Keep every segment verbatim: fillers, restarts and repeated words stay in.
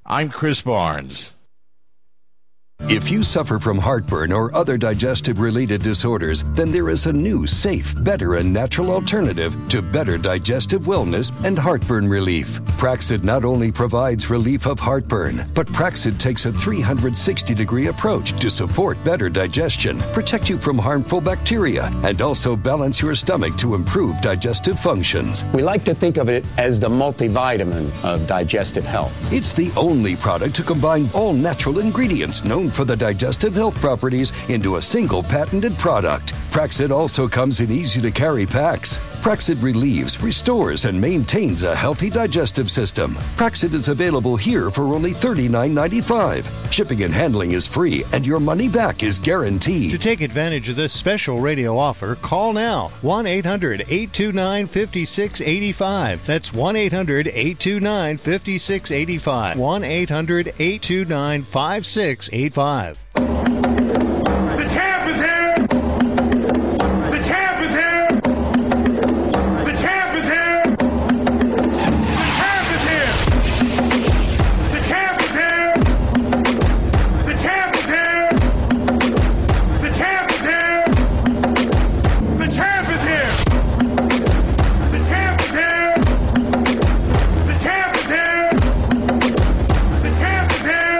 I'm Chris Barnes. If you suffer from heartburn or other digestive-related disorders, then there is a new, safe, better, and natural alternative to better digestive wellness and heartburn relief. Praxid not only provides relief of heartburn, but Praxid takes a three hundred sixty degree approach to support better digestion, protect you from harmful bacteria, and also balance your stomach to improve digestive functions. We like to think of it as the multivitamin of digestive health. It's the only product to combine all natural ingredients known for the digestive health properties into a single patented product. Praxid also comes in easy-to-carry packs. Praxid relieves, restores, and maintains a healthy digestive system. Praxid is available here for only thirty-nine ninety-five. Shipping and handling is free, and your money back is guaranteed. To take advantage of this special radio offer, call now. one eight hundred eight two nine five six eight five. That's one eight hundred eight two nine five six eight five. one eight hundred eight two nine five six eight five. The champ is here! The champ is here! The champ is here! The champ is here! The champ is here! The champ is here! The champ is here! The champ is here! The champ is here! The champ is here! The champ is here!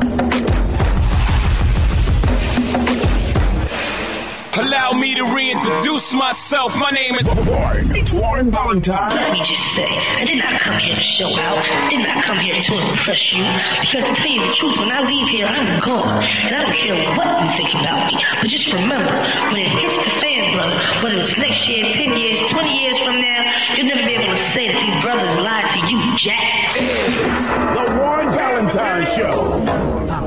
Allow me to reintroduce myself. My name is Warren. It's Warren Valentine. Let me just say, I did not come here to show out. I did not come here to impress you. Because to tell you the truth, when I leave here, I'm gone. And I don't care what you think about me. But just remember, when it hits the fan, brother, whether it's next year, ten years, twenty years from now, you'll never be able to say that these brothers lied to you, Jack. It's the Warren Valentine Show.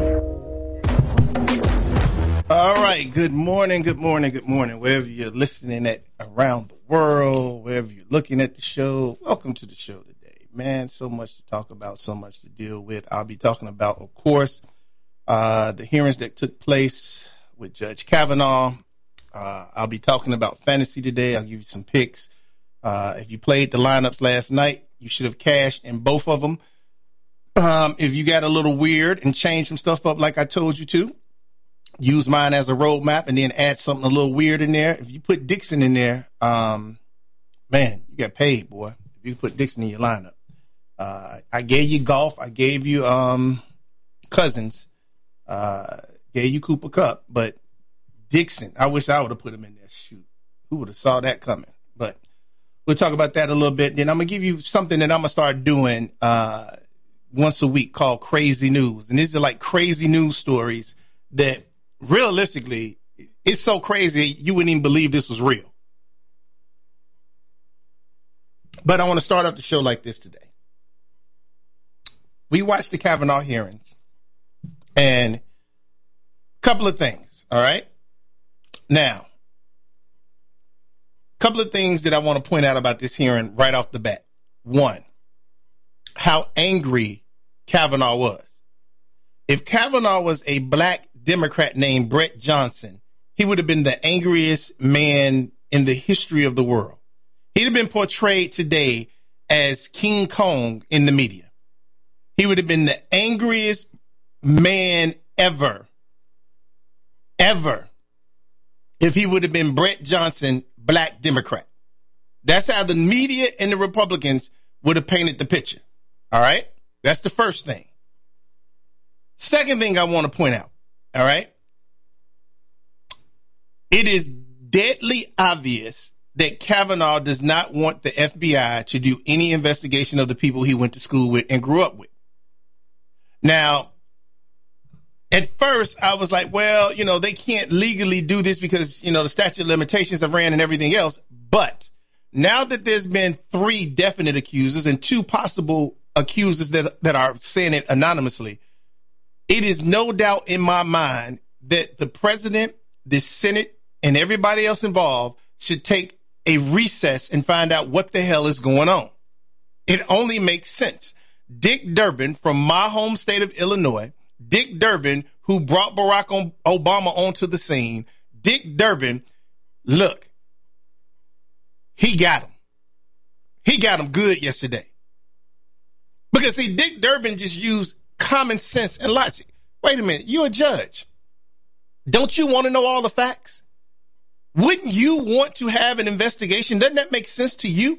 All right. Good morning. Good morning. Good morning. Wherever you're listening at around the world, wherever you're looking at the show, welcome to the show today. Man, so much to talk about, so much to deal with. I'll be talking about, of course, uh, the hearings that took place with Judge Kavanaugh. Uh, I'll be talking about fantasy today. I'll give you some picks. Uh, if you played the lineups last night, you should have cashed in both of them. Um, if you got a little weird and changed some stuff up like I told you to, use mine as a roadmap and then add something a little weird in there. If you put Dixon in there, um, man, you got paid, boy. If you put Dixon in your lineup. Uh, I gave you golf. I gave you um, Cousins. Uh, gave you Cooper Kupp. But Dixon, I wish I would have put him in there. Shoot. Who would have saw that coming? But we'll talk about that a little bit. Then I'm going to give you something that I'm going to start doing uh, once a week called Crazy News. And these are like crazy news stories that realistically, it's so crazy you wouldn't even believe this was real. But I want to start off the show like this today. We watched the Kavanaugh hearings, and a couple of things, all right? Now, a couple of things that I want to point out about this hearing right off the bat. One, how angry Kavanaugh was. If Kavanaugh was a black Democrat named Brett Johnson, he would have been the angriest man in the history of the world. He'd have been portrayed today as King Kong in the media. He would have been the angriest man ever, ever, if he would have been Brett Johnson, black Democrat. That's how the media and the Republicans would have painted the picture. All right? That's the first thing. Second thing I want to point out. All right. It is deadly obvious that Kavanaugh does not want the F B I to do any investigation of the people he went to school with and grew up with. Now, at first, I was like, well, you know, they can't legally do this because, you know, the statute of limitations have ran and everything else. But now that there's been three definite accusers and two possible accusers that, that are saying it anonymously, it is no doubt in my mind that the president, the Senate, and everybody else involved should take a recess and find out what the hell is going on. It only makes sense. Dick Durbin from my home state of Illinois, Dick Durbin, who brought Barack Obama onto the scene, Dick Durbin, look, he got him. He got him good yesterday. Because, see, Dick Durbin just used common sense and logic. Wait a minute, you're a judge. Don't you want to know all the facts? Wouldn't you want to have an investigation? Doesn't that make sense to you?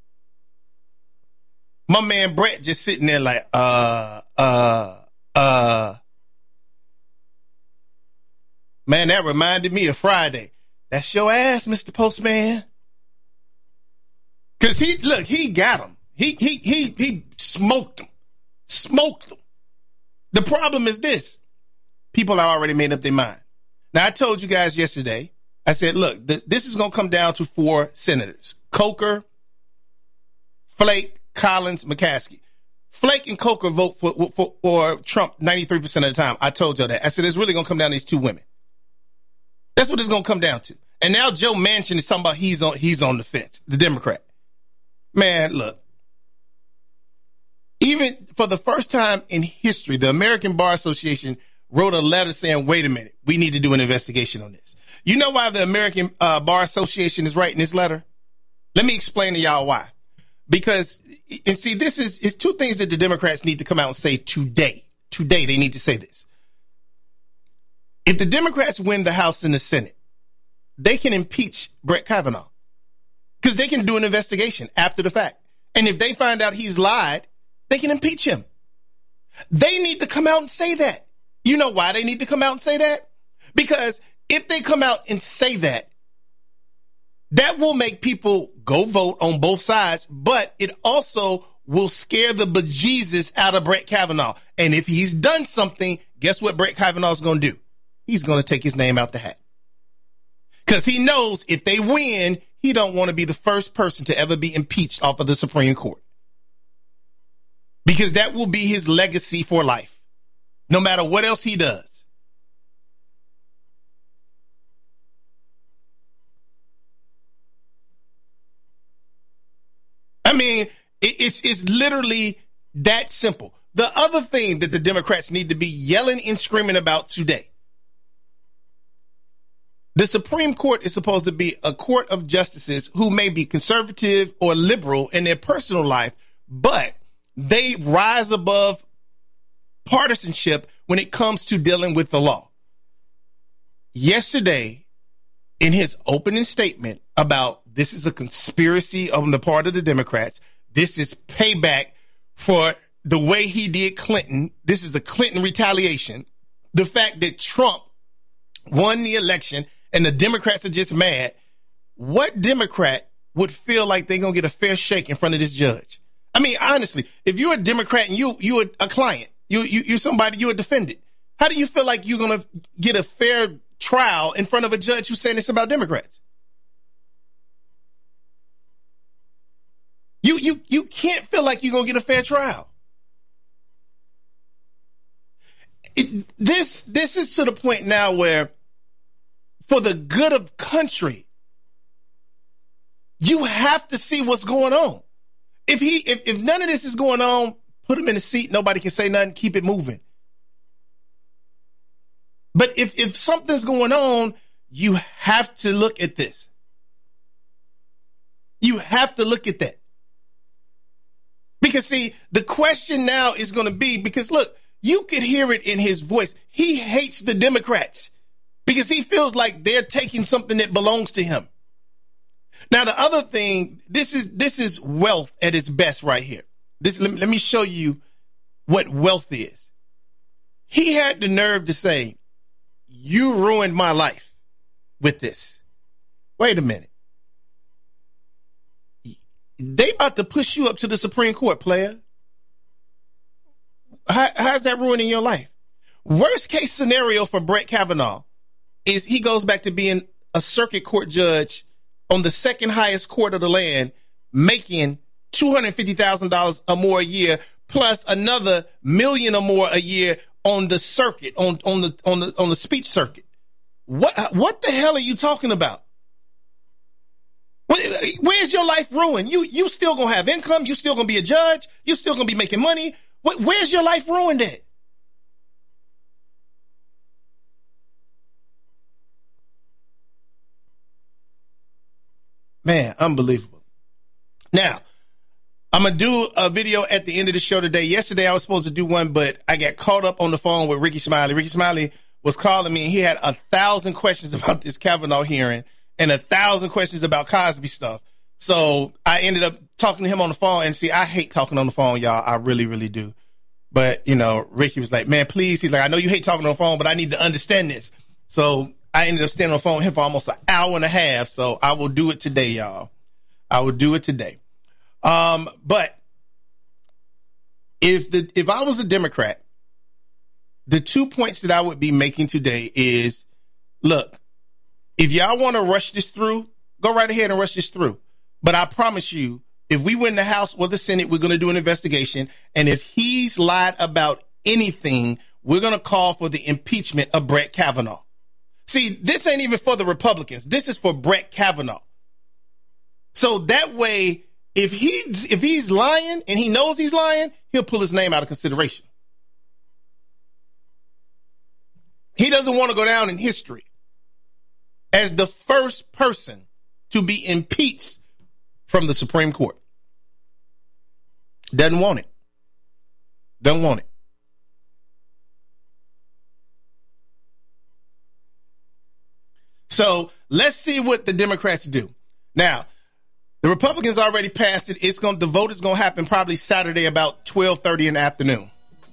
My man Brett just sitting there like, uh, uh, uh. Man, that reminded me of Friday. That's your ass, Mister Postman. Cause he, look, he got him. He, he, he, he smoked him. Smoked him. The problem is this. People have already made up their mind. Now, I told you guys yesterday, I said, look, th- this is going to come down to four senators. Coker, Flake, Collins, McCaskey. Flake and Coker vote for, for, for Trump ninety-three percent of the time. I told you that. I said, it's really going to come down to these two women. That's what it's going to come down to. And now Joe Manchin is talking about he's on, he's on the fence, the Democrat. Man, look. Even for the first time in history, the American Bar Association wrote a letter saying, wait a minute, we need to do an investigation on this. You know why the American uh, Bar Association is writing this letter? Let me explain to y'all why. Because, and see, this is, is two things that the Democrats need to come out and say today. Today, they need to say this. If the Democrats win the House and the Senate, they can impeach Brett Kavanaugh. Because they can do an investigation after the fact. And if they find out he's lied, they can impeach him. They need to come out and say that. You know why they need to come out and say that? Because if they come out and say that, that will make people go vote on both sides, but it also will scare the bejesus out of Brett Kavanaugh. And if he's done something, guess what Brett Kavanaugh is going to do? He's going to take his name out the hat. Because he knows if they win, he don't want to be the first person to ever be impeached off of the Supreme Court. Because that will be his legacy for life, no matter what else he does. I mean, it, it's, it's literally that simple. The other thing that the Democrats need to be yelling and screaming about today. The Supreme Court is supposed to be a court of justices who may be conservative or liberal in their personal life, but they rise above partisanship when it comes to dealing with the law. Yesterday, in his opening statement about this is a conspiracy on the part of the Democrats, this is payback for the way he did Clinton. This is the Clinton retaliation. The fact that Trump won the election and the Democrats are just mad. What Democrat would feel like they're going to get a fair shake in front of this judge? I mean, honestly, if you're a Democrat and you, you're a client, you, you, you're somebody, you're a defendant, how do you feel like you're going to get a fair trial in front of a judge who's saying this about Democrats? You, you, you can't feel like you're going to get a fair trial. It, this, this is to the point now where for the good of country, you have to see what's going on. If he, if, if none of this is going on, put him in a seat. Nobody can say nothing. Keep it moving. But if, if something's going on, you have to look at this. You have to look at that. Because see, the question now is going to be, because look, you could hear it in his voice. He hates the Democrats because he feels like they're taking something that belongs to him. Now, the other thing, this is this is wealth at its best right here. This let me, let me show you what wealth is. He had the nerve to say, you ruined my life with this. Wait a minute. They about to push you up to the Supreme Court, player. How, how's that ruining your life? Worst case scenario for Brett Kavanaugh is he goes back to being a circuit court judge on the second highest court of the land, making two hundred fifty thousand dollars or more a year, plus another million or more a year on the circuit, on, on the, on the, on the speech circuit. What, what the hell are you talking about? Where's your life ruined? You, you still gonna have income. You still gonna be a judge. You still gonna be making money. Where's your life ruined at? Man, unbelievable. Now, I'm going to do a video at the end of the show today. Yesterday, I was supposed to do one, but I got caught up on the phone with Ricky Smiley. Ricky Smiley was calling me, and he had a thousand questions about this Kavanaugh hearing and a thousand questions about Cosby stuff. So I ended up talking to him on the phone. And see, I hate talking on the phone, y'all. I really, really do. But, you know, Ricky was like, man, please. He's like, I know you hate talking on the phone, but I need to understand this. So I ended up standing on the phone with him for almost an hour and a half. So I will do it today, y'all. I will do it today. Um, but if the, if I was a Democrat, the two points that I would be making today is, look, if y'all want to rush this through, go right ahead and rush this through. But I promise you, if we win the House or the Senate, we're going to do an investigation. And if he's lied about anything, we're going to call for the impeachment of Brett Kavanaugh. See, this ain't even for the Republicans. This is for Brett Kavanaugh. So that way, if he's, if he's lying and he knows he's lying, he'll pull his name out of consideration. He doesn't want to go down in history as the first person to be impeached from the Supreme Court. Doesn't want it. Doesn't want it. So let's see what the Democrats do. Now, the Republicans already passed it. It's going. The vote is going to happen probably Saturday about twelve thirty in the afternoon.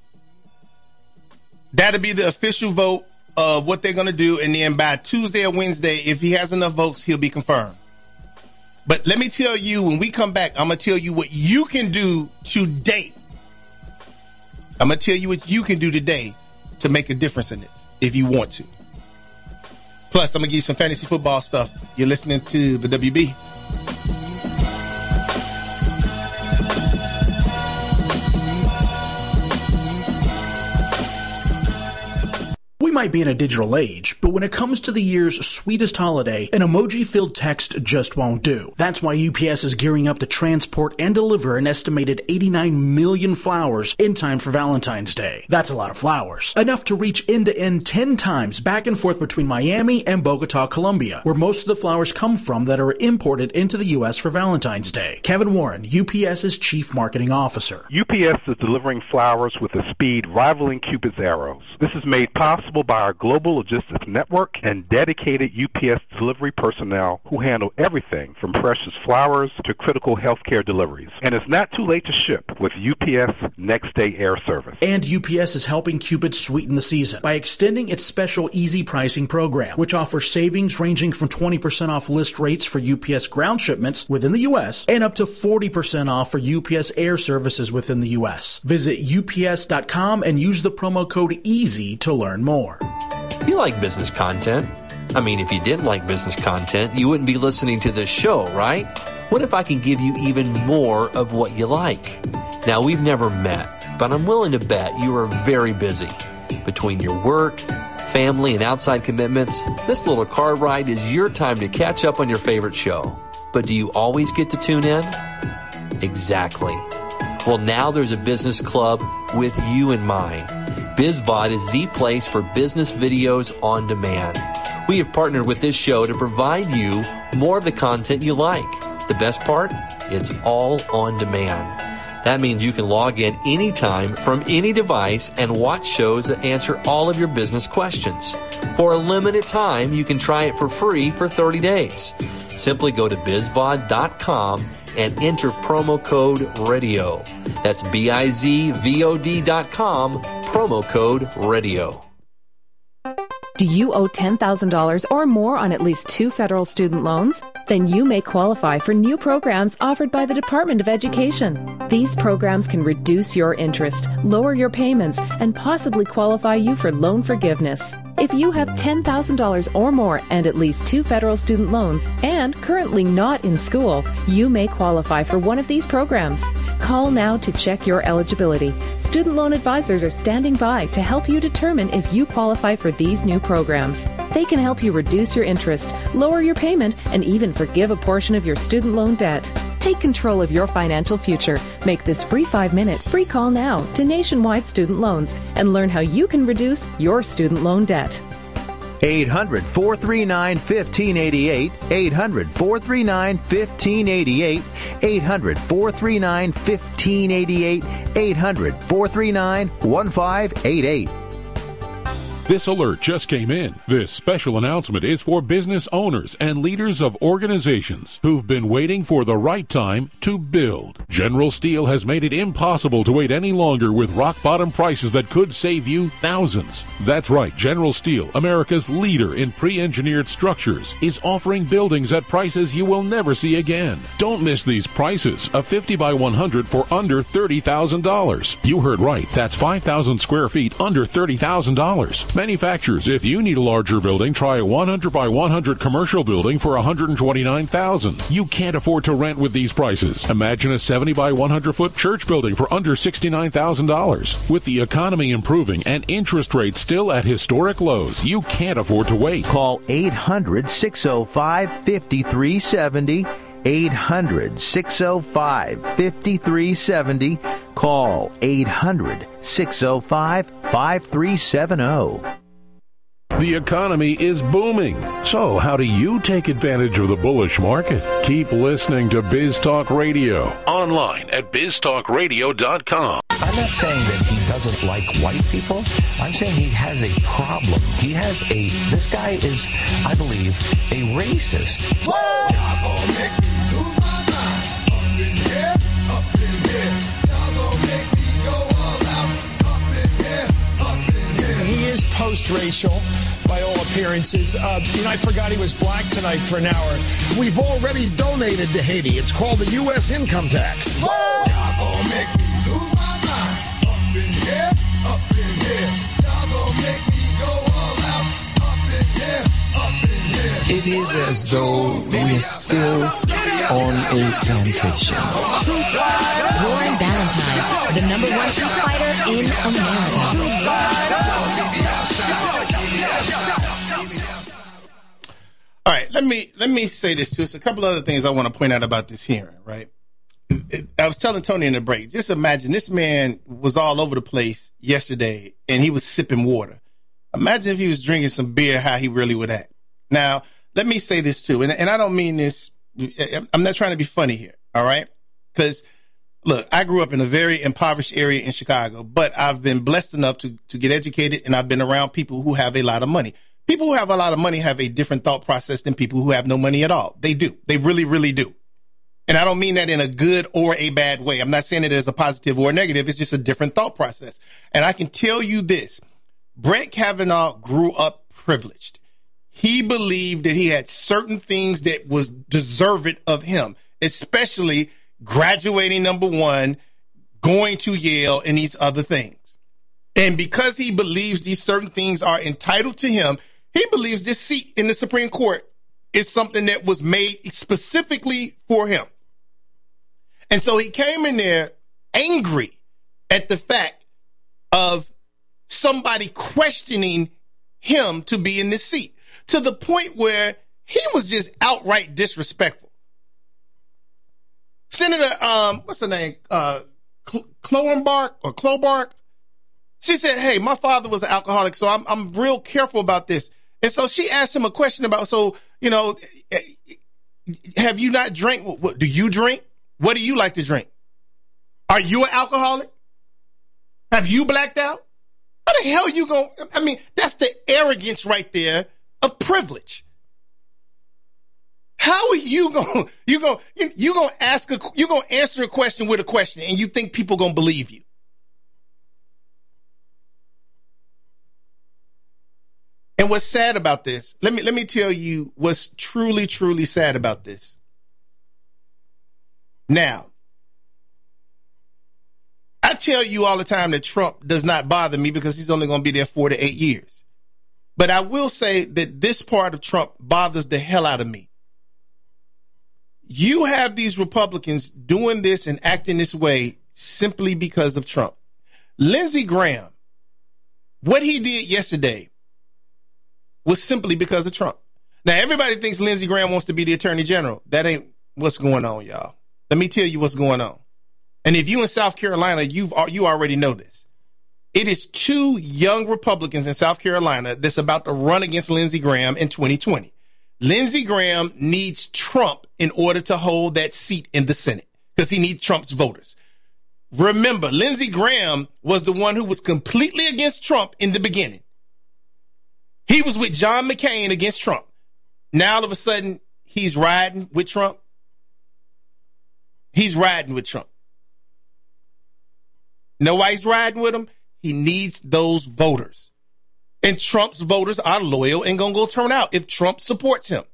That'll be the official vote of what they're going to do. And then by Tuesday or Wednesday, if he has enough votes, he'll be confirmed. But let me tell you, when we come back, I'm going to tell you what you can do today. I'm going to tell you what you can do today to make a difference in this, if you want to. Plus, I'm going to give you some fantasy football stuff. You're listening to the W B. We might be in a digital age, but when it comes to the year's sweetest holiday, an emoji-filled text just won't do. That's why U P S is gearing up to transport and deliver an estimated eighty-nine million flowers in time for Valentine's Day. That's a lot of flowers. Enough to reach end-to-end ten times back and forth between Miami and Bogota, Colombia, where most of the flowers come from that are imported into the U S for Valentine's Day. Kevin Warren, UPS's Chief Marketing Officer. U P S is delivering flowers with a speed rivaling Cupid's arrows. This is made possible by our global logistics network and dedicated U P S delivery personnel who handle everything from precious flowers to critical healthcare deliveries. And it's not too late to ship with U P S Next Day Air Service. And U P S is helping Cupid sweeten the season by extending its special easy pricing program, which offers savings ranging from twenty percent off list rates for U P S ground shipments within the U S and up to forty percent off for U P S air services within the U S. Visit U P S dot com and use the promo code EASY to learn more. You like business content. I mean, if you didn't like business content, you wouldn't be listening to this show, right? What if I can give you even more of what you like? Now, we've never met, but I'm willing to bet you are very busy. Between your work, family, and outside commitments, this little car ride is your time to catch up on your favorite show. But do you always get to tune in? Exactly. Well, now there's a business club with you in mind. BizVod is the place for business videos on demand. We have partnered with this show to provide you more of the content you like. The best part? It's all on demand. That means you can log in anytime from any device and watch shows that answer all of your business questions. For a limited time, you can try it for free for thirty days. Simply go to biz vod dot com and enter promo code radio. That's B I Z V O D dot com, promo code radio. Do you owe ten thousand dollars or more on at least two federal student loans? Then you may qualify for new programs offered by the Department of Education. These programs can reduce your interest, lower your payments, and possibly qualify you for loan forgiveness. If you have ten thousand dollars or more and at least two federal student loans and currently not in school, you may qualify for one of these programs. Call now to check your eligibility. Student loan advisors are standing by to help you determine if you qualify for these new programs. They can help you reduce your interest, lower your payment, and even forgive a portion of your student loan debt. Take control of your financial future. Make this free five-minute free call now to Nationwide Student Loans and learn how you can reduce your student loan debt. eight hundred, four three nine, one five eight eight, eight hundred, four three nine, one five eight eight, eight hundred, four three nine, one five eight eight, eight hundred, four three nine, one five eight eight. This alert just came in. This special announcement is for business owners and leaders of organizations who've been waiting for the right time to build. General Steel has made it impossible to wait any longer with rock-bottom prices that could save you thousands. That's right, General Steel, America's leader in pre-engineered structures, is offering buildings at prices you will never see again. Don't miss these prices. A fifty by one hundred for under thirty thousand dollars. You heard right. That's five thousand square feet under thirty thousand dollars. Manufacturers, if you need a larger building, try a one hundred by one hundred commercial building for one hundred twenty-nine thousand dollars. You can't afford to rent with these prices. Imagine a seventy by one hundred foot church building for under sixty-nine thousand dollars. With the economy improving and interest rates still at historic lows, you can't afford to wait. Call eight hundred, six oh five, five three seven oh. eight hundred, six oh five, five three seven oh. Call eight hundred, six oh five, five three seven oh. The economy is booming. So how do you take advantage of the bullish market? Keep listening to Biz Talk Radio. Online at biz talk radio dot com. I'm not saying that he doesn't like white people. I'm saying he has a problem. He has a, this guy is, I believe, a racist. He is post-racial by all appearances. Uh, you know, I forgot he was black tonight for an hour. We've already donated to Haiti. It's called the U S income tax. It is as though we're still on a plantation. Warren Ballantyne, the number one truth fighter in America. All right, let me let me say this too. It's a couple other things I want to point out about this hearing, right? It, I was telling Tony in the break, just imagine this man was all over the place yesterday and he was sipping water. Imagine if he was drinking some beer, how he really would act. Now, let me say this too, and, and I don't mean this, I'm not trying to be funny here, all right? Because, look, I grew up in a very impoverished area in Chicago, but I've been blessed enough to, to get educated, and I've been around people who have a lot of money. People who have a lot of money have a different thought process than people who have no money at all. They do. They really, really do. And I don't mean that in a good or a bad way. I'm not saying it as a positive or a negative. It's just a different thought process. And I can tell you this, Brett Kavanaugh grew up privileged. He believed that he had certain things that was deserving of him, especially graduating number one, going to Yale, and these other things. And because he believes these certain things are entitled to him, he believes this seat in the Supreme Court is something that was made specifically for him. And so he came in there angry at the fact of somebody questioning him to be in this seat, to the point where he was just outright disrespectful. Senator, um, what's her name? Uh, Klobuchar or Klobuchar. She said, "Hey, my father was an alcoholic, so I'm I'm real careful about this." And so she asked him a question about, so you know, have you not drank? What, do you drink? What do you like to drink? Are you an alcoholic? Have you blacked out? How the hell you going? I mean, that's the arrogance right there of privilege. How are you going? You going? You going to ask a? You going to answer a question with a question, and you think people going to believe you? And what's sad about this? Let me let me tell you what's truly truly sad about this. Now, I tell you all the time that Trump does not bother me because he's only going to be there four to eight years. But I will say that this part of Trump bothers the hell out of me. You have these Republicans doing this and acting this way simply because of Trump. Lindsey Graham, what he did yesterday was simply because of Trump. Now, everybody thinks Lindsey Graham wants to be the attorney general. That ain't what's going on, y'all. Let me tell you what's going on. And if you in South Carolina, you've you already know this. It is two young Republicans in South Carolina that's about to run against Lindsey Graham in twenty twenty. Lindsey Graham needs Trump in order to hold that seat in the Senate because he needs Trump's voters. Remember, Lindsey Graham was the one who was completely against Trump in the beginning. He was with John McCain against Trump. Now, all of a sudden, he's riding with Trump. He's riding with Trump. Know why he's riding with him? He needs those voters. And Trump's voters are loyal and going to go turn out if Trump supports him.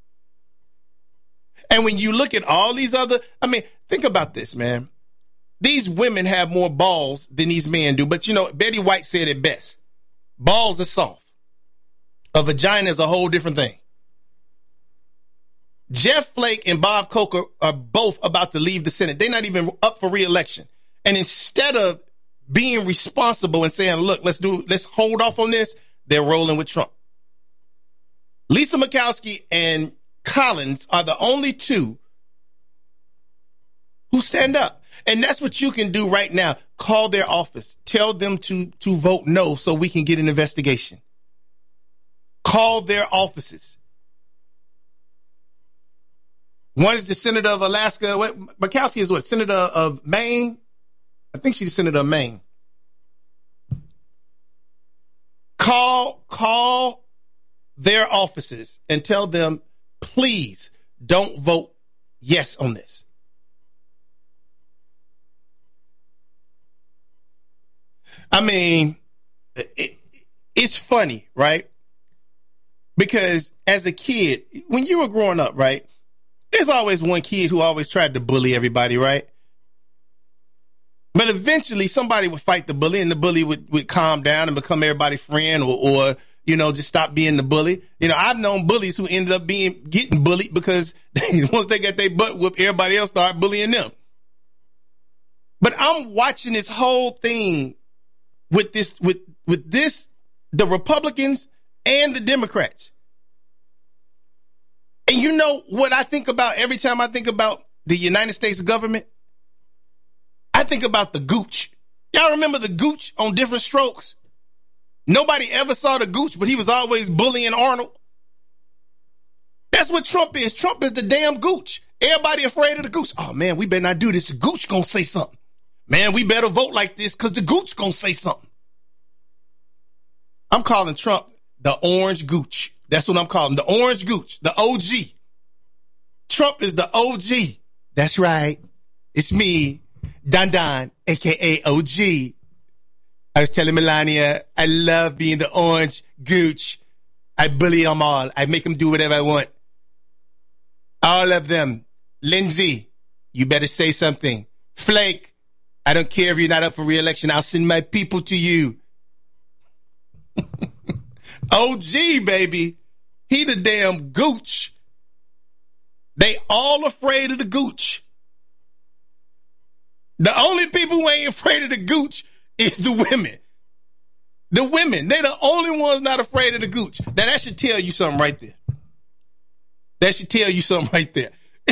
And when you look at all these other, I mean, think about this, man. These women have more balls than these men do. But, you know, Betty White said it best. Balls are soft. A vagina is a whole different thing. Jeff Flake and Bob Corker are both about to leave the Senate. They're not even up for re-election. And instead of being responsible and saying, look, let's do, let's hold off on this, they're rolling with Trump. Lisa Murkowski and Collins are the only two who stand up. And that's what you can do right now. Call their office. Tell them to, to vote no so we can get an investigation. Call their offices. One is the senator of Alaska. What, Murkowski is what? Senator of Maine? I think she's the senator of Maine. Call, call their offices and tell them, please don't vote yes on this. I mean, it, it's funny, right? Because as a kid, when you were growing up, right, there's always one kid who always tried to bully everybody, right? But eventually somebody would fight the bully and the bully would, would calm down and become everybody's friend or, or, you know, just stop being the bully. You know, I've known bullies who ended up being getting bullied because they, once they got their butt whooped, everybody else started bullying them. But I'm watching this whole thing with this, with, with this, the Republicans and the Democrats. And you know what I think about every time I think about the United States government? I think about the Gooch. Y'all remember the Gooch on Different Strokes? Nobody ever saw the Gooch, but he was always bullying Arnold. That's what Trump is. Trump is the damn Gooch. Everybody afraid of the Gooch. Oh, man, we better not do this. The Gooch gonna say something. Man, we better vote like this because the Gooch gonna say something. I'm calling Trump the Orange Gooch. That's what I'm calling the Orange Gooch, the O G. Trump is the O G. That's right. It's me, Don Don, a k a. O G. I was telling Melania, I love being the Orange Gooch. I bully them all. I make them do whatever I want. All of them. Lindsey, you better say something. Flake, I don't care if you're not up for re-election. I'll send my people to you. O G, baby. He the damn Gooch. They all afraid of the Gooch. The only people who ain't afraid of the Gooch is the women. The women. They the only ones not afraid of the Gooch. Now that should tell you something right there. That should tell you something right there.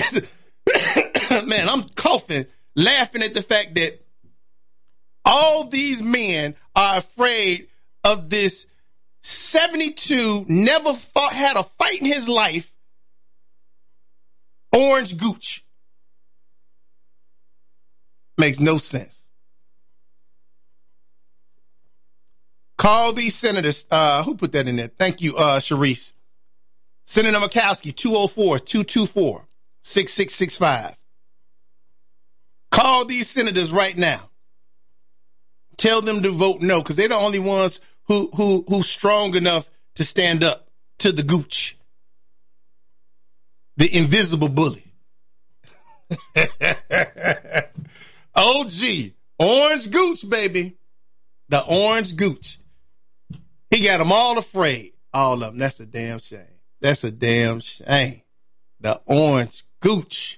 Man, I'm coughing, laughing at the fact that all these men are afraid of this seventy-two, never fought, had a fight in his life, Orange Gooch. Makes no sense. Call these senators. Uh, who put that in there? Thank you, uh, Sharice. Senator Murkowski, two oh four, two two four, six six six five. Call these senators right now. Tell them to vote no, because they're the only ones who who who's strong enough to stand up to the Gooch, the invisible bully. O G, Orange Gooch, baby, the Orange Gooch. He got them all afraid, all of them. That's a damn shame. That's a damn shame. The Orange Gooch.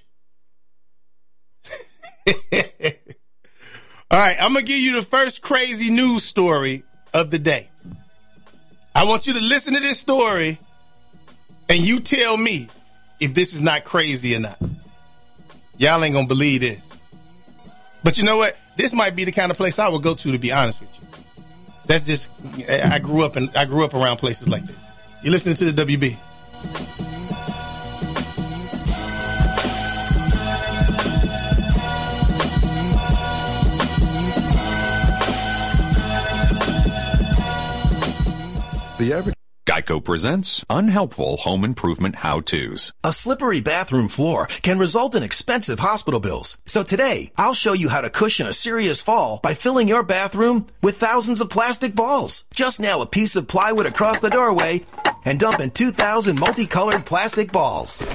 All right, I'm gonna give you the first crazy news story of the day. I want you to listen to this story and you tell me if this is not crazy or not. Y'all ain't gonna believe this. But you know what? This might be the kind of place I would go to, to be honest with you. That's just, I grew up and I grew up around places like this. You're listening to the W B. The average Geico presents unhelpful home improvement how-tos. A slippery bathroom floor can result in expensive hospital bills. So today, I'll show you how to cushion a serious fall by filling your bathroom with thousands of plastic balls. Just nail a piece of plywood across the doorway and dump in two thousand multicolored plastic balls.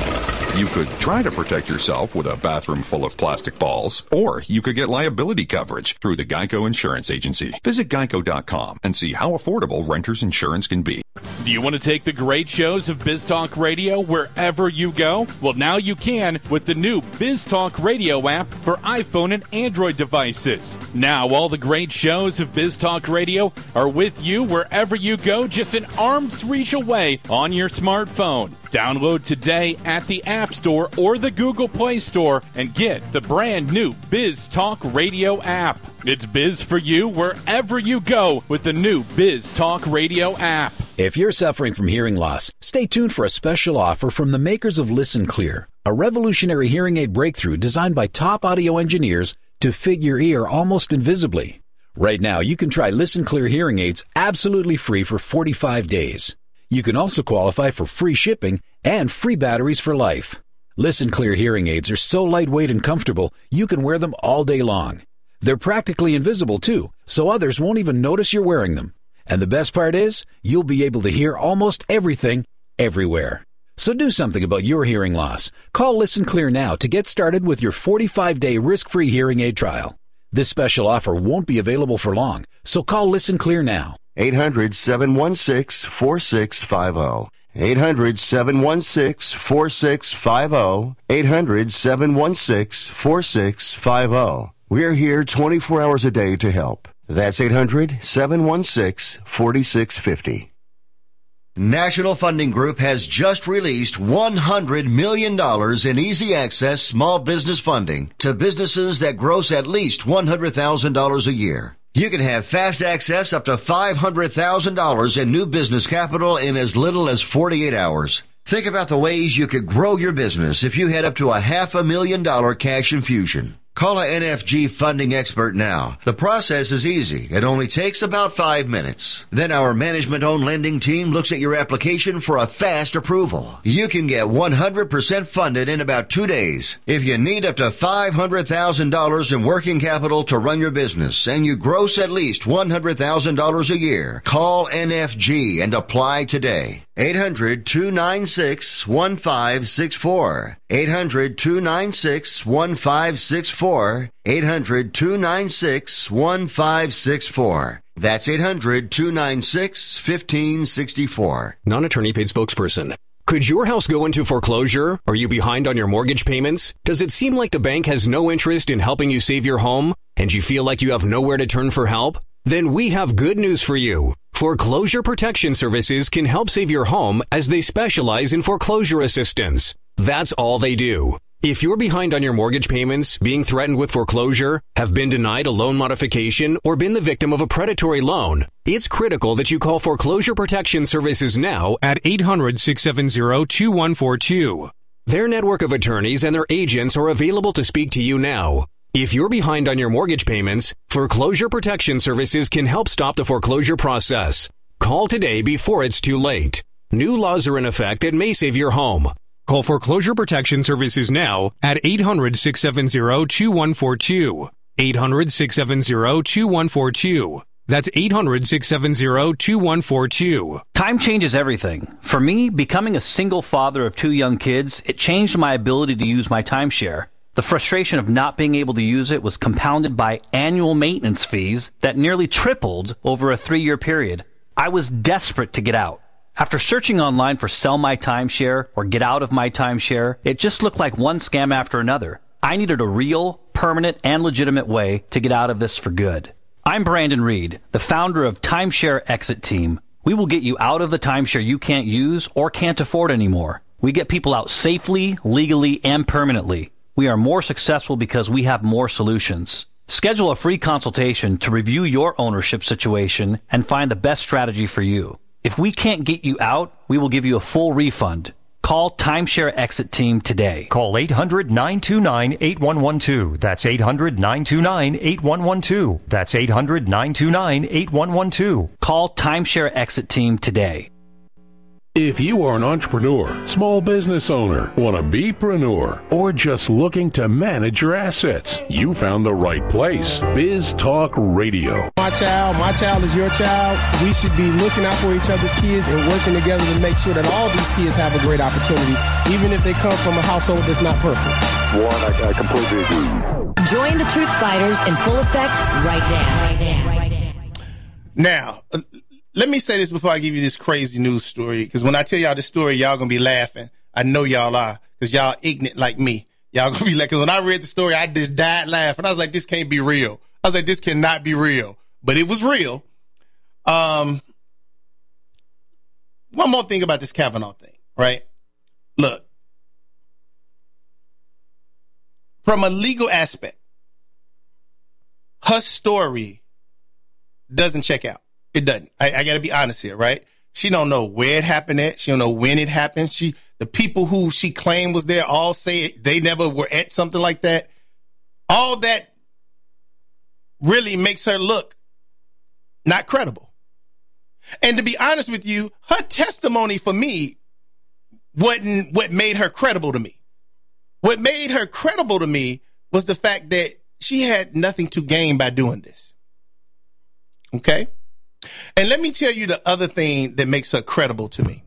You could try to protect yourself with a bathroom full of plastic balls, or you could get liability coverage through the Geico Insurance Agency. Visit geico dot com and see how affordable renter's insurance can be. Do you want to take the great shows of BizTalk Radio wherever you go? Well, now you can with the new BizTalk Radio app for iPhone and Android devices. Now all the great shows of BizTalk Radio are with you wherever you go, just an arm's reach away on your smartphone. Download today at the App Store or the Google Play Store and get the brand new BizTalk Radio app. It's biz for you wherever you go with the new BizTalk Radio app. If you're suffering from hearing loss, stay tuned for a special offer from the makers of Listen Clear, a revolutionary hearing aid breakthrough designed by top audio engineers to fit your ear almost invisibly. Right now, you can try Listen Clear hearing aids absolutely free for forty-five days. You can also qualify for free shipping and free batteries for life. Listen Clear hearing aids are so lightweight and comfortable, you can wear them all day long. They're practically invisible, too, so others won't even notice you're wearing them. And the best part is, you'll be able to hear almost everything, everywhere. So do something about your hearing loss. Call Listen Clear now to get started with your forty-five day risk-free hearing aid trial. This special offer won't be available for long, so call Listen Clear now. eight hundred, seven one six, four six five zero. eight hundred, seven one six, four six five zero. eight hundred, seven one six, four six five zero. We're here twenty-four hours a day to help. That's eight hundred, seven one six, four six five zero. National Funding Group has just released one hundred million dollars in easy access small business funding to businesses that gross at least one hundred thousand dollars a year. You can have fast access up to five hundred thousand dollars in new business capital in as little as forty-eight hours. Think about the ways you could grow your business if you had up to a half a million dollar cash infusion. Call a N F G funding expert now. The process is easy. It only takes about five minutes. Then our management-owned lending team looks at your application for a fast approval. You can get one hundred percent funded in about two days. If you need up to five hundred thousand dollars in working capital to run your business and you gross at least one hundred thousand dollars a year, call N F G and apply today. eight hundred, two nine six, one five six four. eight hundred, two nine six, one five six four. eight hundred, two nine six, one five six four. That's eight hundred, two nine six, one five six four. Non-attorney paid spokesperson. Could your house go into foreclosure? Are you behind on your mortgage payments? Does it seem like the bank has no interest in helping you save your home? And you feel like you have nowhere to turn for help? Then we have good news for you. Foreclosure Protection Services can help save your home as they specialize in foreclosure assistance. That's all they do. If you're behind on your mortgage payments, being threatened with foreclosure, have been denied a loan modification, or been the victim of a predatory loan, it's critical that you call Foreclosure Protection Services now at eight hundred, six seven zero, two one four two. Their network of attorneys and their agents are available to speak to you now. If you're behind on your mortgage payments, Foreclosure Protection Services can help stop the foreclosure process. Call today before it's too late. New laws are in effect that may save your home. Call Foreclosure Protection Services now at eight hundred, six seven zero, two one four two. eight hundred, six seven zero, two one four two. That's eight hundred, six seven zero, two one four two. Time changes everything. For me, becoming a single father of two young kids, it changed my ability to use my timeshare. The frustration of not being able to use it was compounded by annual maintenance fees that nearly tripled over a three-year period. I was desperate to get out. After searching online for sell my timeshare or get out of my timeshare, it just looked like one scam after another. I needed a real, permanent, and legitimate way to get out of this for good. I'm Brandon Reed, the founder of Timeshare Exit Team. We will get you out of the timeshare you can't use or can't afford anymore. We get people out safely, legally, and permanently. We are more successful because we have more solutions. Schedule a free consultation to review your ownership situation and find the best strategy for you. If we can't get you out, we will give you a full refund. Call Timeshare Exit Team today. Call eight hundred nine two nine eight one one two. That's eight hundred nine two nine eight one one two. That's eight hundred nine two nine eight one one two. Call Timeshare Exit Team today. If you are an entrepreneur, small business owner, want to be-preneur, or just looking to manage your assets, you found the right place. Biz Talk Radio. My child, my child is your child. We should be looking out for each other's kids and working together to make sure that all these kids have a great opportunity, even if they come from a household that's not perfect. One, I, I completely agree. Join the Truth Fighters in full effect right now. Right now. Right Now, now. uh, let me say this before I give you this crazy news story, because when I tell y'all this story, y'all going to be laughing. I know y'all are, because y'all ignorant like me. Y'all going to be like, because when I read the story, I just died laughing. I was like, this can't be real. I was like, this cannot be real. But it was real. Um, one more thing about this Kavanaugh thing, right? Look, from a legal aspect, her story doesn't check out. It doesn't. I, I got to be honest here, right? She don't know where it happened at. She don't know when it happened. She, the people who she claimed was there all say it, they never were at something like that. All that really makes her look not credible. And to be honest with you, her testimony for me wasn't what made her credible to me. What made her credible to me was the fact that she had nothing to gain by doing this. Okay? And let me tell you the other thing that makes her credible to me.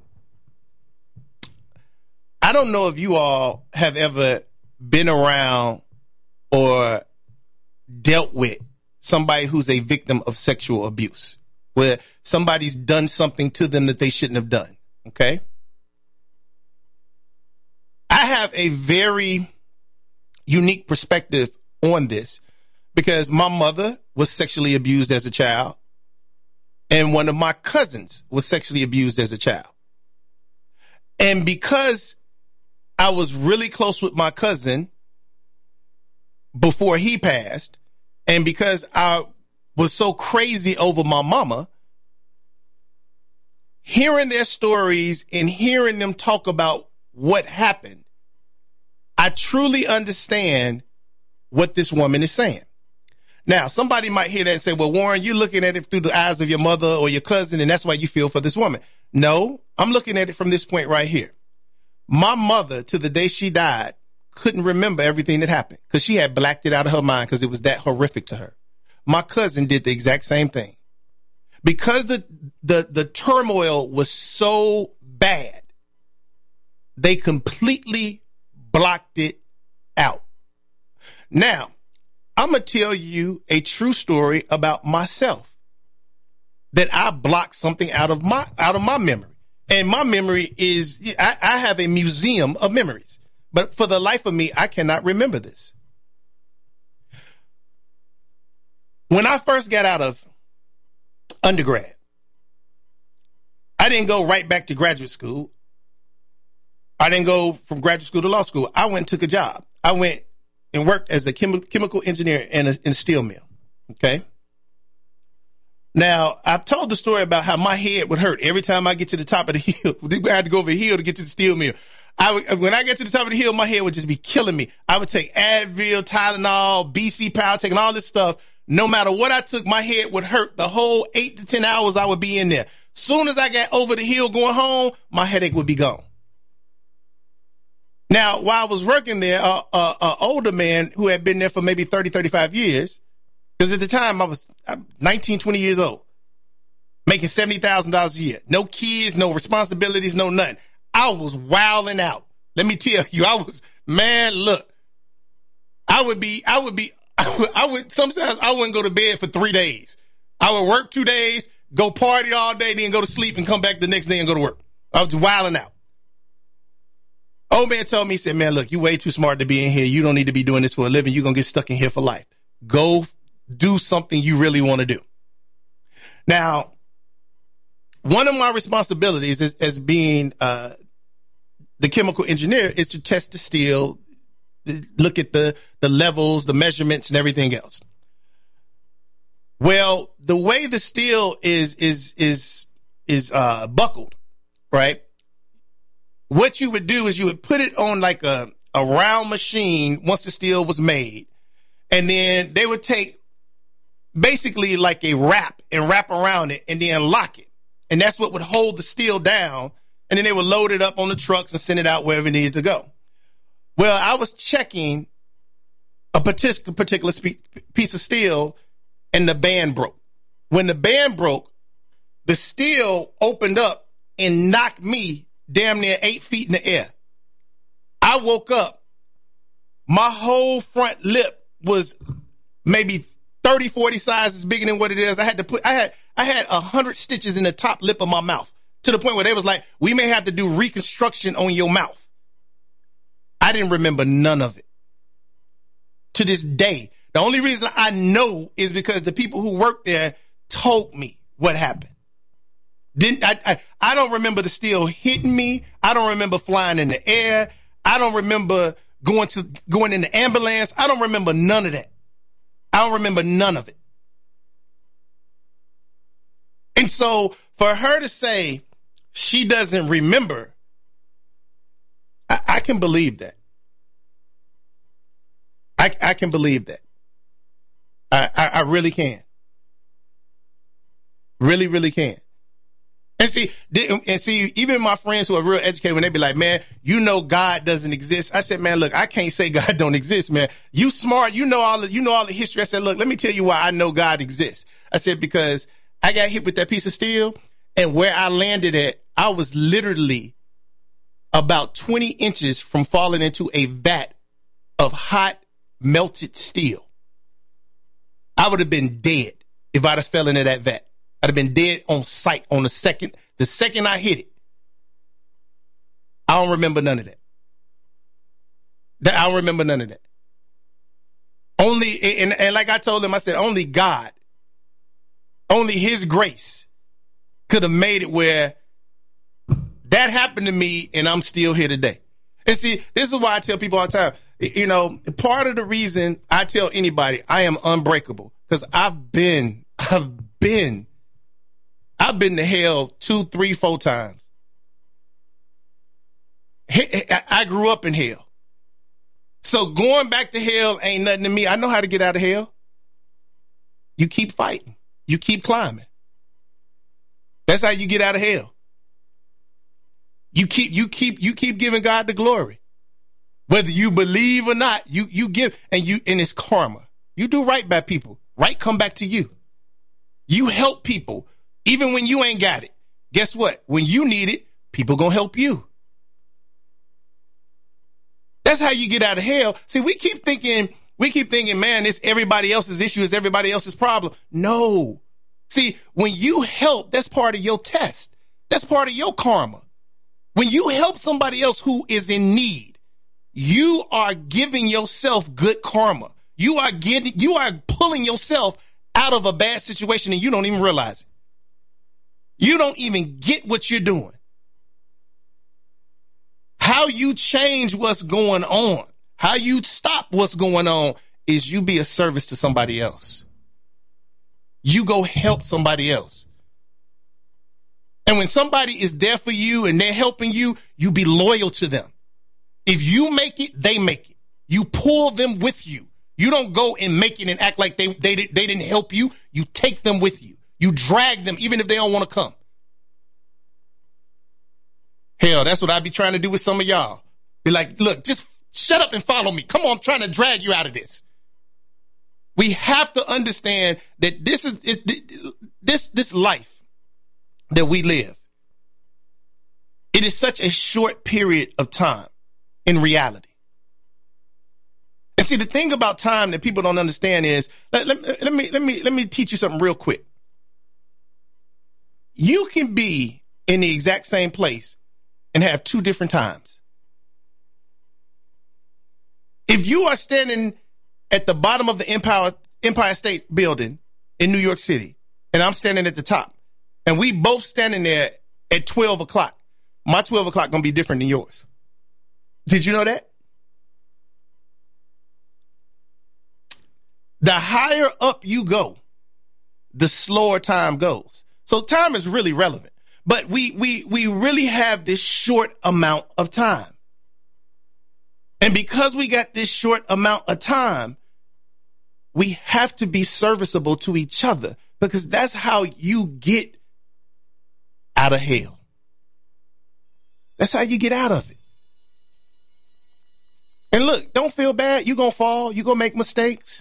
I don't know if you all have ever been around or dealt with somebody who's a victim of sexual abuse, where somebody's done something to them that they shouldn't have done. Okay? I have a very unique perspective on this because my mother was sexually abused as a child. And one of my cousins was sexually abused as a child. And because I was really close with my cousin before he passed, and because I was so crazy over my mama, hearing their stories and hearing them talk about what happened, I truly understand what this woman is saying. Now, somebody might hear that and say, well, Warren, you're looking at it through the eyes of your mother or your cousin, and that's why you feel for this woman. No, I'm looking at it from this point right here. My mother, to the day she died, couldn't remember everything that happened because she had blacked it out of her mind because it was that horrific to her. My cousin did the exact same thing. Because the, the, the turmoil was so bad, they completely blocked it out. Now, I'm going to tell you a true story about myself that I blocked something out of my, out of my memory. And my memory is, I, I have a museum of memories, but for the life of me, I cannot remember this. When I first got out of undergrad, I didn't go right back to graduate school. I didn't go from graduate school to law school. I went and took a job. I went and worked as a chem- chemical engineer in a, in a steel mill. Okay. Now, I've told the story about how my head would hurt every time I get to the top of the hill. I had to go over a hill to get to the steel mill. I would, when I get to the top of the hill, my head would just be killing me. I would take Advil, Tylenol, B C Power, taking all this stuff. No matter what I took, my head would hurt the whole eight to ten hours I would be in there. Soon as I got over the hill going home, my headache would be gone. Now, while I was working there, an uh, uh, uh, older man who had been there for maybe thirty, thirty-five years, because at the time I was nineteen, twenty years old, making seventy thousand dollars a year. No kids, no responsibilities, no nothing. I was wilding out. Let me tell you, I was, man, look, I would be, I would be, I would, I would sometimes I wouldn't go to bed for three days. I would work two days, go party all day, then go to sleep and come back the next day and go to work. I was wilding out. Old man told me, he said, man, look, you way too smart to be in here. You don't need to be doing this for a living. You're going to get stuck in here for life. Go do something you really want to do. Now, one of my responsibilities as, as being uh, the chemical engineer is to test the steel, look at the, the levels, the measurements, and everything else. Well, the way the steel is is is is uh, buckled, right? What you would do is you would put it on like a, a round machine once the steel was made, and then they would take basically like a wrap and wrap around it and then lock it. And that's what would hold the steel down, and then they would load it up on the trucks and send it out wherever it needed to go. Well, I was checking a particular, particular piece of steel, and the band broke. When the band broke, the steel opened up and knocked me damn near eight feet in the air. I woke up. My whole front lip was maybe thirty, forty sizes bigger than what it is. I had to put, I had, I had a hundred stitches in the top lip of my mouth, to the point where they was like, we may have to do reconstruction on your mouth. I didn't remember none of it. To this day, the only reason I know is because the people who worked there told me what happened. Didn't I, I, I don't remember the steel hitting me. I don't remember flying in the air. I don't remember going to going in the ambulance. I don't remember none of that. I don't remember none of it. And so for her to say she doesn't remember, I, I can believe that. I, I can believe that. I, I, I really can. Really, really can. And see, and see, even my friends who are real educated, when they be like, man, you know, God doesn't exist. I said, man, look, I can't say God don't exist, man. You smart. You know all the, you know all the history. I said, look, let me tell you why I know God exists. I said, because I got hit with that piece of steel, and where I landed at, I was literally about twenty inches from falling into a vat of hot melted steel. I would have been dead if I'd have fell into that vat. I'd have been dead on sight on the second, the second I hit it. I don't remember none of that. That I don't remember none of that. Only, and, and like I told him, I said, only God, only his grace could have made it where that happened to me and I'm still here today. And see, this is why I tell people all the time, you know, part of the reason I tell anybody I am unbreakable, because I've been, I've been, I've been to hell two, three, four times. I grew up in hell. So going back to hell ain't nothing to me. I know how to get out of hell. You keep fighting. You keep climbing. That's how you get out of hell. You keep, you keep, you keep giving God the glory. Whether you believe or not, you, you give, and you, and it's karma. You do right by people. Right come back to you. You help people. Even when you ain't got it, guess what? When you need it, people gonna help you. That's how you get out of hell. See, we keep thinking, we keep thinking, man, it's everybody else's issue, it's everybody else's problem. No. See, when you help, that's part of your test. That's part of your karma. When you help somebody else who is in need, you are giving yourself good karma. You are getting, you are pulling yourself out of a bad situation and you don't even realize it. You don't even get what you're doing. How you change what's going on, how you stop what's going on, is you be a service to somebody else. You go help somebody else. And when somebody is there for you and they're helping you, you be loyal to them. If you make it, they make it. You pull them with you. You don't go and make it and act like they, they, they didn't help you. You take them with you. You drag them even if they don't want to come. Hell, that's what I be trying to do with some of y'all. Be like, look, just shut up and follow me. Come on, I'm trying to drag you out of this. We have to understand that this is, is this this life that we live. It is such a short period of time in reality. And see, the thing about time that people don't understand is, let, let, let me let me let me teach you something real quick. You can be in the exact same place and have two different times. If you are standing at the bottom of the Empire Empire State Building in New York City, and I'm standing at the top, and we both standing there at twelve o'clock, my twelve o'clock gonna be different than yours. Did you know that? The higher up you go, the slower time goes. So time is really relevant. But we we we really have this short amount of time. And because we got this short amount of time, we have to be serviceable to each other, because that's how you get out of hell. That's how you get out of it. And look, don't feel bad. You're going to fall. You're going to make mistakes.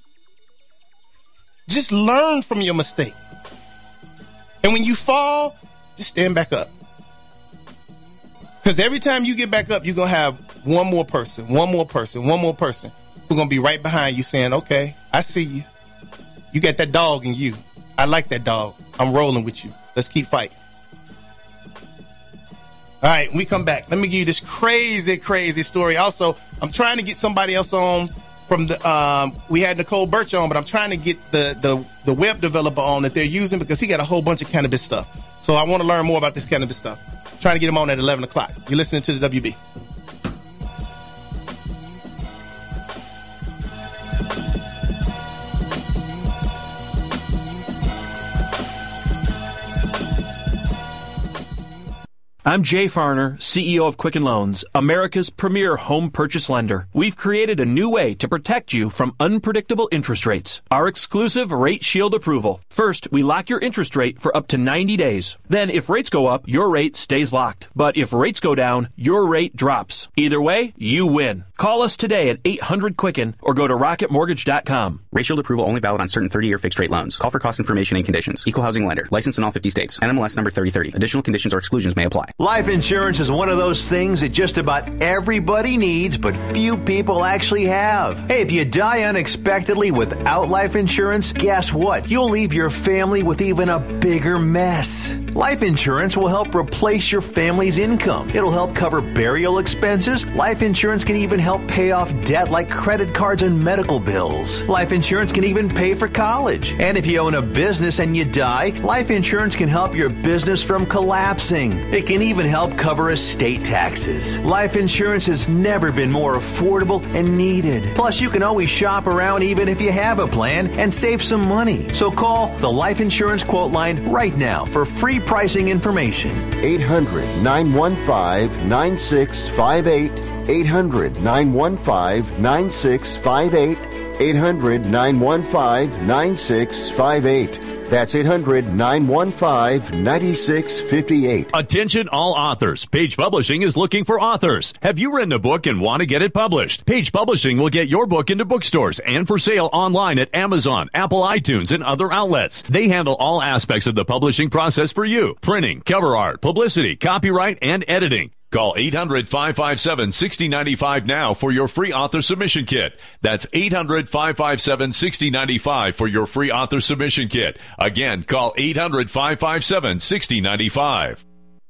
Just learn from your mistake. And when you fall, just stand back up. Because every time you get back up, you're going to have one more person, one more person, one more person who's going to be right behind you saying, okay, I see you. You got that dog in you. I like that dog. I'm rolling with you. Let's keep fighting. All right, when we come back, let me give you this crazy, crazy story. Also, I'm trying to get somebody else on from the, um, we had Nicole Birch on, but I'm trying to get the, the, the web developer on that they're using, because he got a whole bunch of cannabis stuff. So I want to learn more about this cannabis stuff. I'm trying to get him on at eleven o'clock. You're listening to the W B. I'm Jay Farner, C E O of Quicken Loans, America's premier home purchase lender. We've created a new way to protect you from unpredictable interest rates. Our exclusive Rate Shield approval. First, we lock your interest rate for up to ninety days. Then, if rates go up, your rate stays locked. But if rates go down, your rate drops. Either way, you win. Call us today at eight hundred Quicken or go to rocket mortgage dot com. Rate Shield approval only valid on certain thirty-year fixed-rate loans. Call for cost information and conditions. Equal housing lender. Licensed in all fifty states. N M L S number thirty thirty. Additional conditions or exclusions may apply. Life insurance is one of those things that just about everybody needs, but few people actually have. Hey, if you die unexpectedly without life insurance, guess what? You'll leave your family with even a bigger mess. Life insurance will help replace your family's income. It'll help cover burial expenses. Life insurance can even help pay off debt like credit cards and medical bills. Life insurance can even pay for college. And if you own a business and you die, life insurance can help your business from collapsing. It can even help cover estate taxes. Life insurance has never been more affordable and needed. Plus, you can always shop around even if you have a plan and save some money. So call the Life Insurance Quote Line right now for free pricing information. eight hundred, nine one five, nine six five eight. eight hundred, nine one five, nine six five eight. eight hundred, nine one five, nine six five eight. That's eight hundred, nine one five, nine six five eight. Attention all authors. Page Publishing is looking for authors. Have you written a book and want to get it published? Page Publishing will get your book into bookstores and for sale online at Amazon, Apple iTunes, and other outlets. They handle all aspects of the publishing process for you. Printing, cover art, publicity, copyright, and editing. Call eight hundred, five five seven, six zero nine five now for your free author submission kit. That's eight hundred, five five seven, six zero nine five for your free author submission kit. Again, call eight hundred, five five seven, six zero nine five.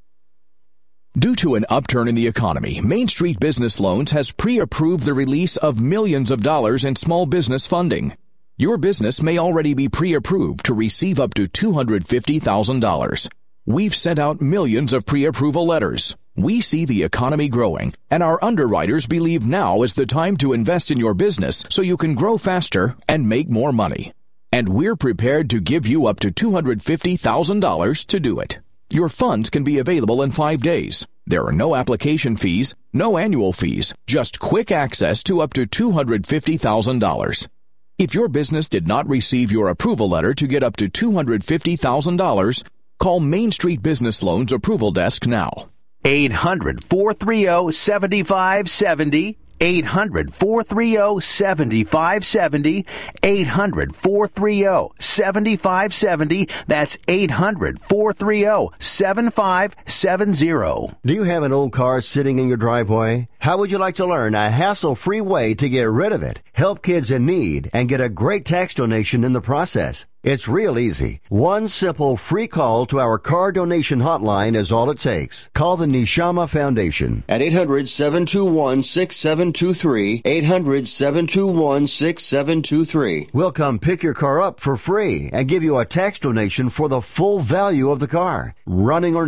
Due to an upturn in the economy, Main Street Business Loans has pre-approved the release of millions of dollars in small business funding. Your business may already be pre-approved to receive up to two hundred fifty thousand dollars. We've sent out millions of pre-approval letters. We see the economy growing, and our underwriters believe now is the time to invest in your business so you can grow faster and make more money. And we're prepared to give you up to two hundred fifty thousand dollars to do it. Your funds can be available in five days. There are no application fees, no annual fees, just quick access to up to two hundred fifty thousand dollars. If your business did not receive your approval letter to get up to two hundred fifty thousand dollars, call Main Street Business Loans Approval Desk now. eight hundred, four three zero, seven five seven zero. eight hundred, four three zero, seven five seven zero. eight hundred, four three zero, seven five seven zero. That's eight hundred, four three zero, seven five seven zero. Do you have an old car sitting in your driveway? How would you like to learn a hassle-free way to get rid of it, help kids in need, and get a great tax donation in the process? It's real easy. One simple free call to our car donation hotline is all it takes. Call the Neshama Foundation at eight hundred, seven two one, six seven two three, eight hundred, seven two one, six seven two three. We'll come pick your car up for free and give you a tax donation for the full value of the car, running or not.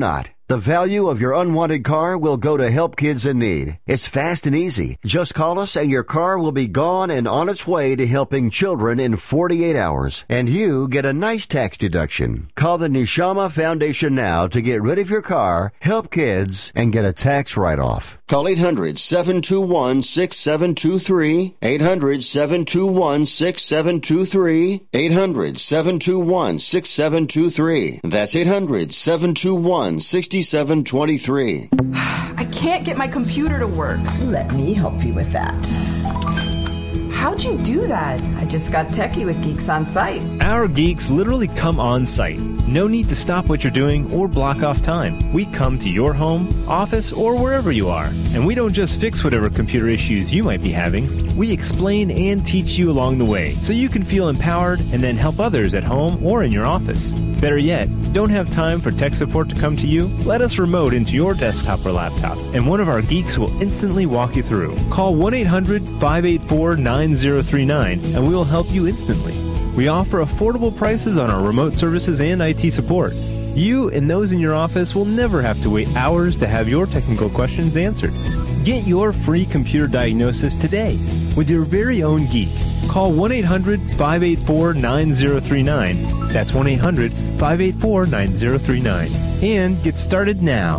The value of your unwanted car will go to help kids in need. It's fast and easy. Just call us and your car will be gone and on its way to helping children in forty-eight hours. And you get a nice tax deduction. Call the Neshama Foundation now to get rid of your car, help kids, and get a tax write-off. Call eight hundred, seven two one, six seven two three. eight hundred, seven two one, six seven two three. eight hundred, seven two one, six seven two three. That's eight hundred, seven two one, six seven two three. I can't get my computer to work. Let me help you with that. How'd you do that? I just got techie with Geeks on Site. Our geeks literally come on site. No need to stop what you're doing or block off time. We come to your home, office, or wherever you are. And we don't just fix whatever computer issues you might be having. We explain and teach you along the way so you can feel empowered and then help others at home or in your office. Better yet, don't have time for tech support to come to you? Let us remote into your desktop or laptop, and one of our geeks will instantly walk you through. Call one eight hundred, five eight four, nine zero three nine and we will help you instantly. We offer affordable prices on our remote services and I T support. You and those in your office will never have to wait hours to have your technical questions answered. Get your free computer diagnosis today with your very own geek. Call one eight hundred, five eight four, nine zero three nine. That's one eight hundred, five eight four, nine zero three nine. And get started now.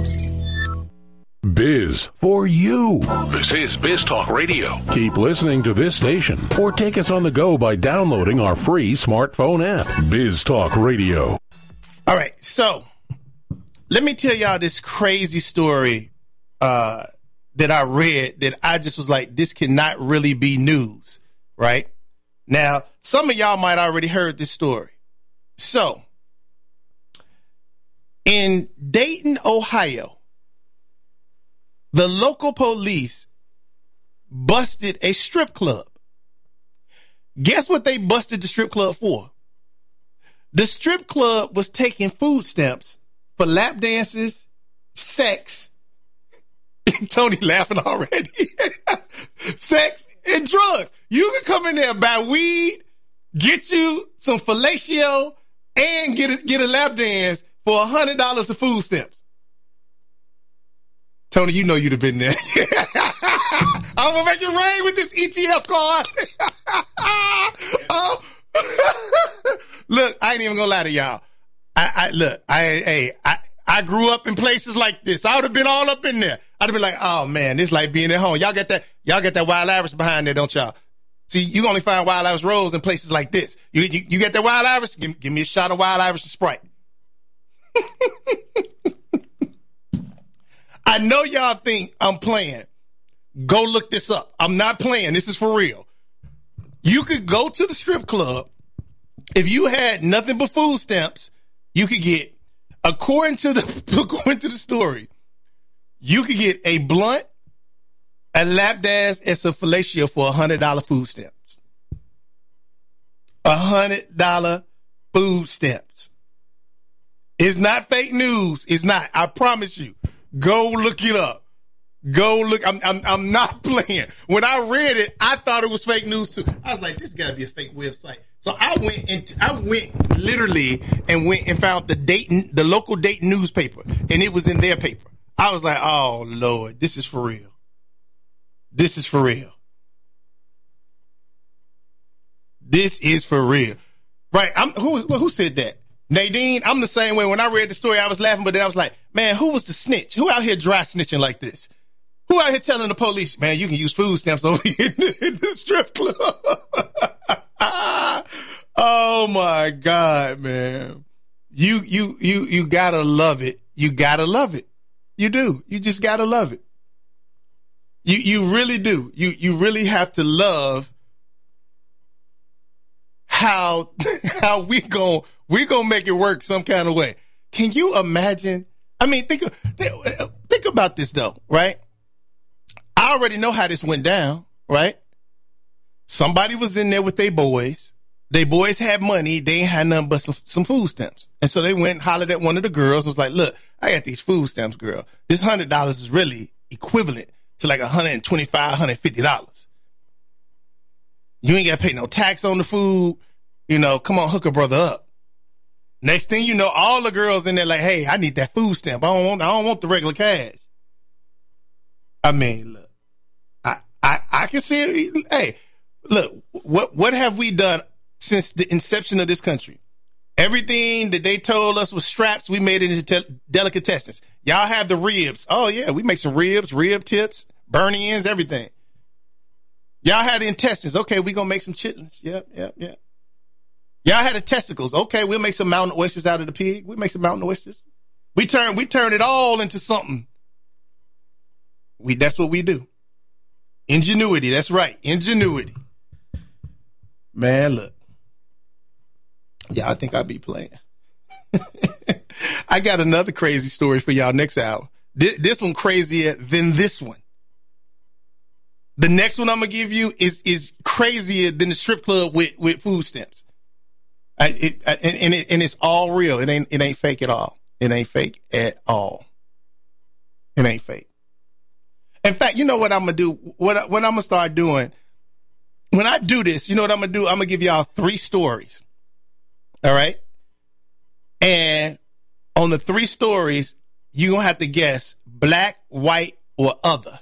Biz for you. This is Biz Talk Radio. Keep listening to this station or take us on the go by downloading our free smartphone app. Biz Talk Radio. All right, so let me tell y'all this crazy story uh, that I read that I just was like, this cannot really be news, right? Now, some of y'all might already heard this story. So, in Dayton, Ohio, the local police busted a strip club. Guess what they busted the strip club for? The strip club was taking food stamps for lap dances, sex. Tony laughing already. Sex and drugs. You can come in there, buy weed, get you some fellatio, and get a, get a lap dance for one hundred dollars of food stamps. Tony, you know you'd have been there. I'm going to make it rain with this E T F card. Oh. Look, I ain't even going to lie to y'all. I, I look, I, hey, I, I grew up in places like this. I would have been all up in there. I'd have been like, oh man, this like being at home. Y'all got that, y'all got that Wild Irish behind there, don't y'all? See, you only find Wild Irish rolls in places like this. You, you, you get that Wild Irish? Give, give me a shot of Wild Irish and Sprite. I know y'all think I'm playing. Go look this up. I'm not playing. This is for real. You could go to the strip club. If you had nothing but food stamps, you could get, according to the according to the story, you could get a blunt, a lap dance, and some fellatio for a hundred dollar food stamps. A hundred dollar food stamps. It's not fake news. It's not. I promise you. Go look it up. Go look. I'm, I'm, I'm not playing. When I read it, I thought it was fake news too. I was like, this got to be a fake website. So I went and I went literally and went and found the Dayton, the local Dayton newspaper, and it was in their paper. I was like, oh Lord, this is for real. This is for real. This is for real. Right. I'm, who, who said that? Nadine, I'm the same way. When I read the story, I was laughing, but then I was like, man, who was the snitch? Who out here dry snitching like this? Who out here telling the police, man, you can use food stamps over here in the strip club? Oh my God, man. You, you, you, you gotta love it. You gotta love it. You do. You just gotta love it. You, you really do. You, you really have to love how, how we gon' we gonna make it work some kind of way. Can you imagine? I mean, think, think about this though, right? I already know how this went down, right? Somebody was in there with their boys. They boys had money. They ain't had nothing but some, some food stamps. And so they went and hollered at one of the girls and was like, look, I got these food stamps, girl. This one hundred dollars is really equivalent to like one hundred twenty-five dollars, one hundred fifty dollars. You ain't got to pay no tax on the food. You know, come on, hook a brother up. Next thing you know, all the girls in there like, hey, I need that food stamp. I don't want, I don't want the regular cash. I mean, look, I, I, I can see it. Hey, look, what, what have we done since the inception of this country? Everything that they told us was straps, we made it into te- delicatessens. Y'all have the ribs. Oh yeah, we make some ribs, rib tips, burn ends, everything. Y'all had the intestines. Okay, we gonna make some chitlins. Yep, yep, yep. Y'all had the testicles. Okay, we'll make some mountain oysters out of the pig. We'll make some mountain oysters. We turn, we turn it all into something. We, that's what we do. Ingenuity. That's right. Ingenuity. Man, look. Yeah, I think I'll be playing. I got another crazy story for y'all next hour. This, this one crazier than this one. The next one I'm gonna give you is is crazier than the strip club with with food stamps. I, it, I, and, and, it, and it's all real. It ain't, it ain't fake at all. It ain't fake at all. It ain't fake. In fact, you know what I'm going to do? What, what I'm going to start doing? When I do this, you know what I'm going to do? I'm going to give y'all three stories. All right. And on the three stories, you're going to have to guess black, white, or other.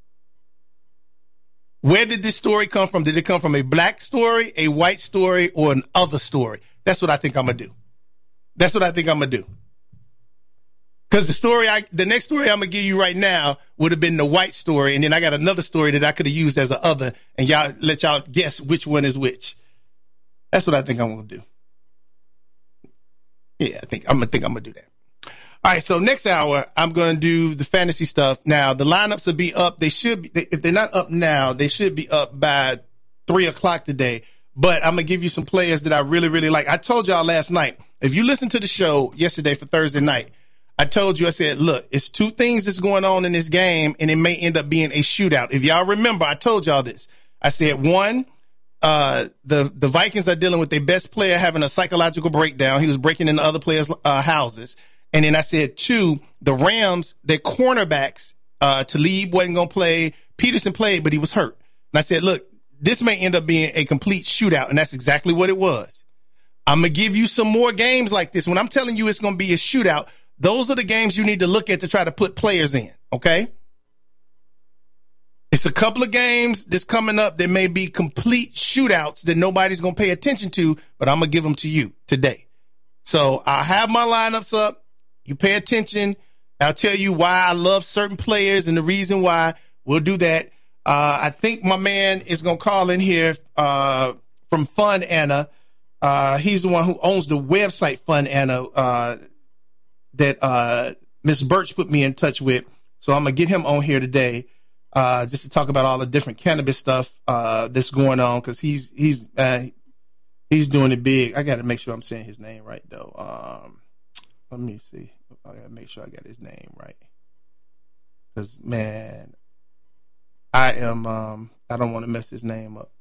Where did this story come from? Did it come from a black story, a white story, or an other story? That's what I think I'm going to do. That's what I think I'm going to do. Because the story, I, the next story I'm going to give you right now would have been the white story. And then I got another story that I could have used as a other. And y'all, let y'all guess which one is which. That's what I think I'm going to do. Yeah, I think I'm going to think I'm going to do that. All right, so next hour, I'm going to do the fantasy stuff. Now, the lineups will be up. They should be, if they're not up now, they should be up by three o'clock today. But I'm going to give you some players that I really, really like. I told y'all last night, if you listened to the show yesterday for Thursday night, I told you, I said, look, it's two things that's going on in this game, and it may end up being a shootout. If y'all remember, I told y'all this. I said, one, uh, the, the Vikings are dealing with their best player having a psychological breakdown. He was breaking into other players' uh, houses. And then I said, two, the Rams, their cornerbacks, uh, Talib wasn't going to play. Peterson played, but he was hurt. And I said, look, this may end up being a complete shootout. And that's exactly what it was. I'm going to give you some more games like this. When I'm telling you it's going to be a shootout, those are the games you need to look at to try to put players in. Okay. It's a couple of games that's coming up that may be complete shootouts that nobody's going to pay attention to, but I'm going to give them to you today. So I have my lineups up. You pay attention. I'll tell you why I love certain players and the reason why. We'll do that. Uh, I think my man is going to call in here uh, from Fun Anna. Uh, he's the one who owns the website Fun Anna uh, that uh, Miss Birch put me in touch with. So I'm going to get him on here today uh, just to talk about all the different cannabis stuff uh, that's going on because he's he's uh, he's doing it big. I got to make sure I'm saying his name right, though. Um, let me see. I gotta make sure I got his name right. Cause man, I am, um, I don't want to mess his name up.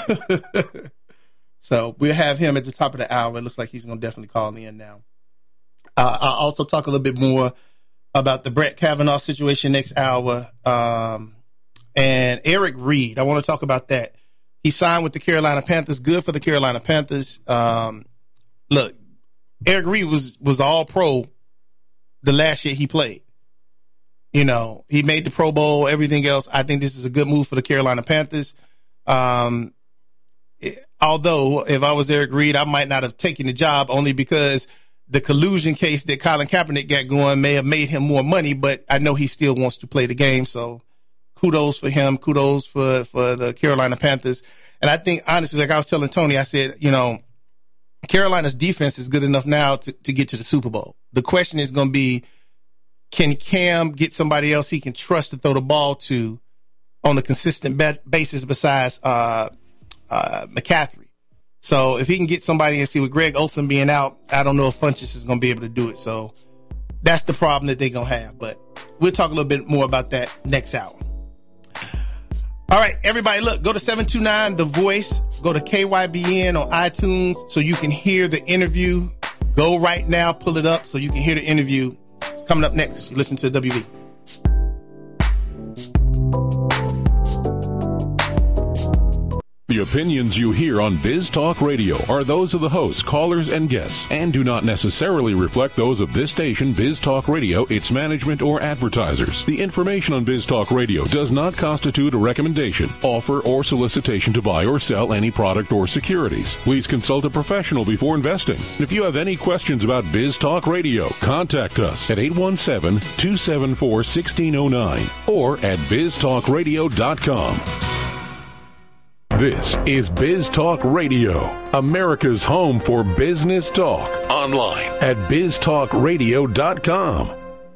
So we'll have him at the top of the hour. It looks like he's going to definitely call in now. Uh, I'll also talk a little bit more about the Brett Kavanaugh situation next hour. Um, and Eric Reed, I want to talk about that. He signed with the Carolina Panthers. Good for the Carolina Panthers. Um, look, Eric Reed was, was all pro the last year he played. You know, he made the Pro Bowl, everything else. I think this is a good move for the Carolina Panthers. Um, it, although if I was Eric Reed, I might not have taken the job only because the collusion case that Colin Kaepernick got going may have made him more money, but I know he still wants to play the game. So kudos for him. Kudos for, for the Carolina Panthers. And I think honestly, like I was telling Tony, I said, you know, Carolina's defense is good enough now to, to get to the Super Bowl. The question is going to be, can Cam get somebody else he can trust to throw the ball to on a consistent bet- basis besides uh, uh, McCaffrey? So if he can get somebody and see with Greg Olsen being out, I don't know if Funchess is going to be able to do it. So that's the problem that they're going to have. But we'll talk a little bit more about that next hour. All right, everybody, look, go to seven two nine The Voice. Go to K Y B N on iTunes so you can hear the interview. Go right now, pull it up so you can hear the interview. It's coming up next. You listen to W V. The The opinions you hear on Biz Talk Radio are those of the hosts, callers, and guests, and do not necessarily reflect those of this station, Biz Talk Radio, its management, or advertisers. The information on Biz Talk Radio does not constitute a recommendation, offer, or solicitation to buy or sell any product or securities. Please consult a professional before investing. If you have any questions about Biz Talk Radio, contact us at eight one seven, two seven four, one six zero nine or at biz talk radio dot com. This is Biz Talk Radio, America's home for business talk. Online at biz talk radio dot com.